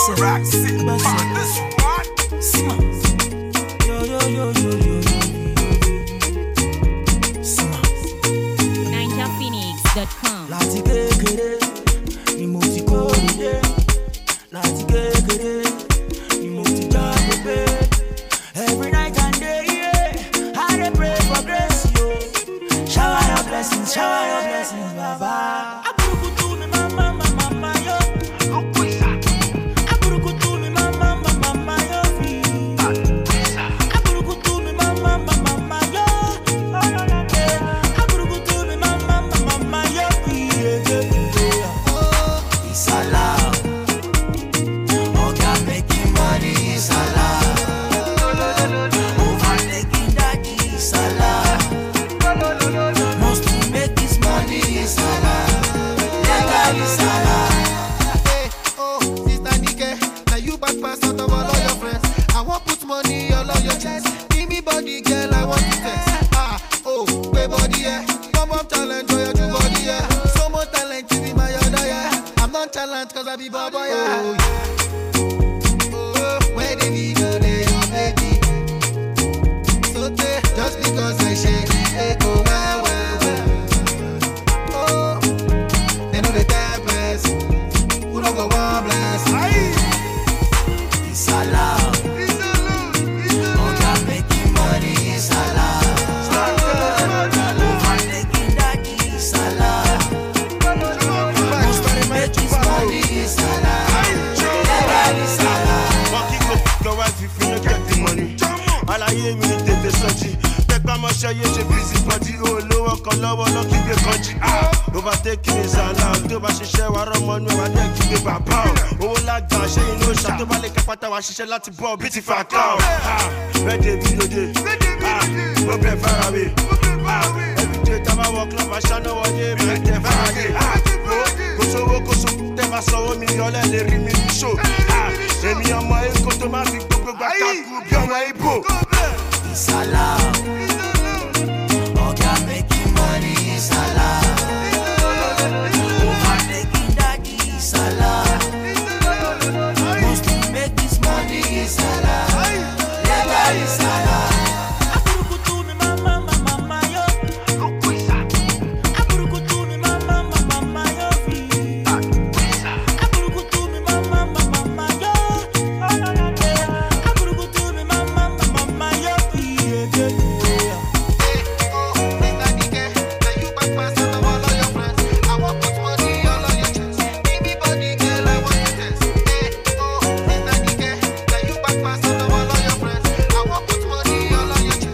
NinjaPhoenix.com. Every night and day, yeah, I dey pray for grace, yo. Shower your blessings, Baba. Aburukutu mi mama, mama, yo. Aburukutu mi mama, mama, yo. Aburukutu mi mama, mama, yo. Aburukutu mi mama, mama, yo. It's allowed. Oga making money is allowed. Overtaking daddy is allowed. Must to make this money is allowed. Legal is allowed. Hey, oh, Sister Nike, now you back pass out of all of your friends. I want put money all on your chest. Give me body, girl, I want to test. Oh, way body, yeah. Come talent, boy, you do body, yeah. So much talent, you be my other, yeah. I'm not talent, cause I be baba, yeah. Oh, where the video, they your baby. So just because I shake it, they go well. Oh, they know the type best. Who don't go one bless? It's allowed. Oga making money is allowed. Overtaking daddy is allowed. Must to make this money is allowed. Legal is allowed. Monkey go fuck your wife if you no get the money. Alaye mi tètè sọjí. Tẹ́pá máa ṣayé ṣe busy body. Olówó kan lọ́wọ́ lọ́ kí gbé kanjí. Overtaking is allowed. Tó bá ṣiṣẹ́ wa rọ́mọ inú wa dẹ́ kí gbé bàbá o. Owó lágbà ṣé inú òòṣà tó bá lè kápátá wa ṣiṣẹ́ láti bọ́ bí ti fà ká o. Bẹ́ẹ̀dẹ̀ bí lóde. Mo bẹ̀ fara mi. Everyday tá a bá wọ club aṣáná wọlé bẹ́ẹ̀dẹ̀ fara dé. Kò sówó kò sówó tẹ́ bá sanwó mi ọlẹ́ lè rí mi ní ṣó. Èmi ọmọ Èkó tó máa fi gbogbo gbà káàkiri bí ọmọ Ìgbò. It's allowed. Oga making money is allowed. Overtaking daddy is allowed. Must to make this money is allowed. Legal is allowed. Aburukutu mi mama, mama, yo. Aburukutu mi mama, mama, yo. Aburukutu mi mama, mama, yo. Aburukutu mi mama, mama, yo.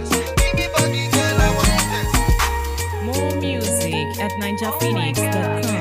More music at NinjaPhoenix.com.